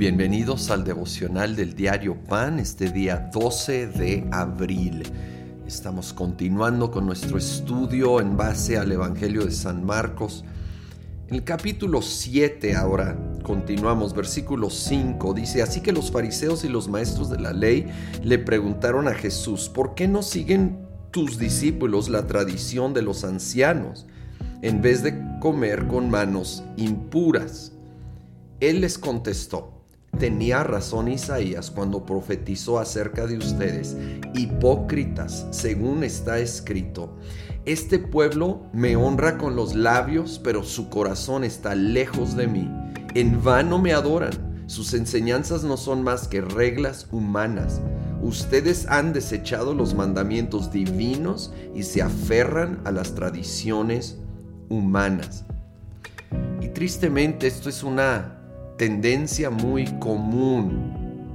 Bienvenidos al devocional del diario Pan, este día 12 de abril. Estamos continuando con nuestro estudio en base al Evangelio de San Marcos. En el capítulo 7 ahora continuamos, versículo 5, dice: Así que los fariseos y los maestros de la ley le preguntaron a Jesús: ¿por qué no siguen tus discípulos la tradición de los ancianos en vez de comer con manos impuras? Él les contestó: tenía razón Isaías cuando profetizó acerca de ustedes, hipócritas, según está escrito: este pueblo me honra con los labios, pero su corazón está lejos de mí. En vano me adoran, sus enseñanzas no son más que reglas humanas. Ustedes han desechado los mandamientos divinos y se aferran a las tradiciones humanas. Y tristemente esto es una tendencia muy común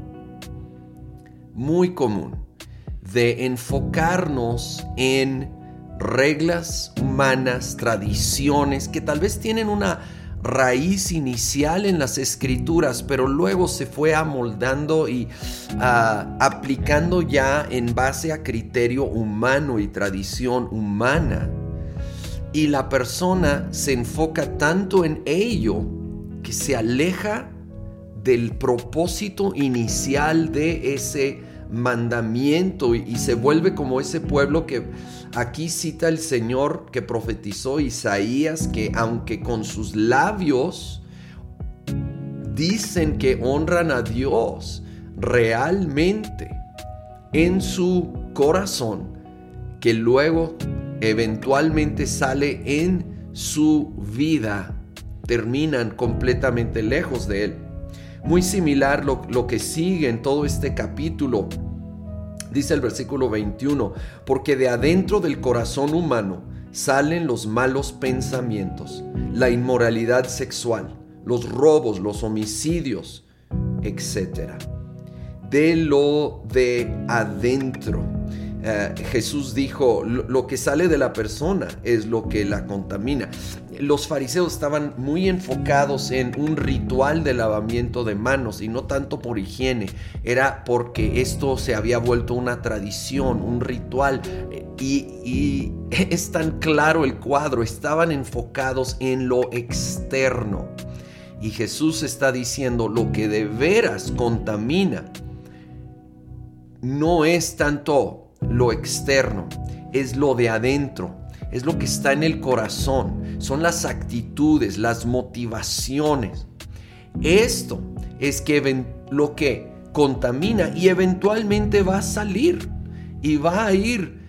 de enfocarnos en reglas humanas, tradiciones que tal vez tienen una raíz inicial en las escrituras, pero luego se fue amoldando y aplicando ya en base a criterio humano y tradición humana. Y la persona se enfoca tanto en ello que se aleja del propósito inicial de ese mandamiento y se vuelve como ese pueblo que aquí cita el Señor, que profetizó Isaías, que aunque con sus labios dicen que honran a Dios, realmente en su corazón, que luego eventualmente sale en su vida, terminan completamente lejos de Él. Muy similar lo que sigue en todo este capítulo. Dice el versículo 21, porque de adentro del corazón humano salen los malos pensamientos, la inmoralidad sexual, los robos, los homicidios, etc. De lo de adentro. Jesús dijo: lo que sale de la persona es lo que la contamina. Los fariseos estaban muy enfocados en un ritual de lavamiento de manos y no tanto por higiene, era porque esto se había vuelto una tradición, un ritual, y es tan claro el cuadro, estaban enfocados en lo externo. Y Jesús está diciendo: lo que de veras contamina no es tanto lo externo, es lo de adentro, es lo que está en el corazón, son las actitudes, las motivaciones. Esto es lo que contamina y eventualmente va a salir y va a ir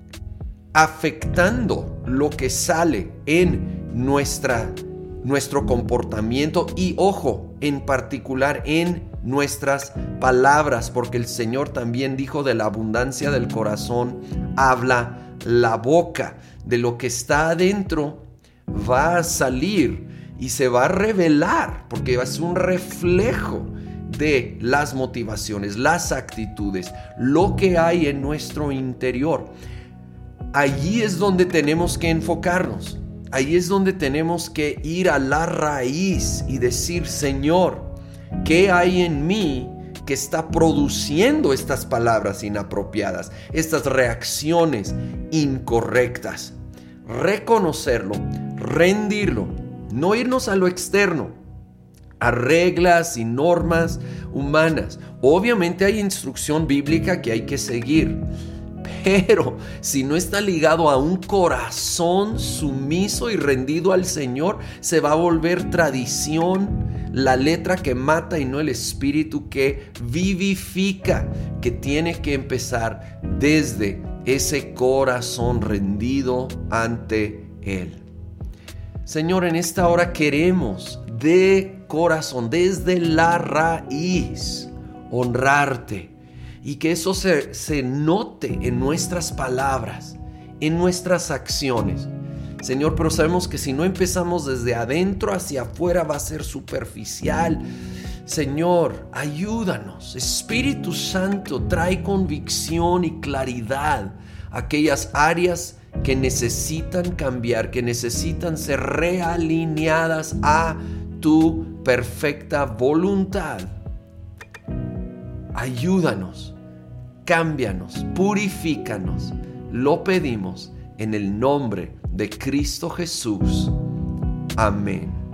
afectando lo que sale en nuestro comportamiento y, ojo, en particular en nuestras palabras, porque el Señor también dijo: de la abundancia del corazón habla la boca. De lo que está adentro va a salir y se va a revelar, porque es un reflejo de las motivaciones, las actitudes, lo que hay en nuestro interior. Allí es donde tenemos que enfocarnos. Ahí es donde tenemos que ir a la raíz y decir: Señor, ¿qué hay en mí que está produciendo estas palabras inapropiadas, estas reacciones incorrectas? Reconocerlo, rendirlo, no irnos a lo externo, a reglas y normas humanas. Obviamente hay instrucción bíblica que hay que seguir, pero si no está ligado a un corazón sumiso y rendido al Señor, se va a volver tradición, la letra que mata y no el espíritu que vivifica, que tiene que empezar desde ese corazón rendido ante Él. Señor, en esta hora queremos de corazón, desde la raíz, honrarte. Y que eso se note en nuestras palabras, en nuestras acciones. Señor, pero sabemos que si no empezamos desde adentro hacia afuera va a ser superficial. Señor, ayúdanos. Espíritu Santo, trae convicción y claridad a aquellas áreas que necesitan cambiar, que necesitan ser realineadas a tu perfecta voluntad. Ayúdanos, cámbianos, purifícanos. Lo pedimos en el nombre de Cristo Jesús. Amén.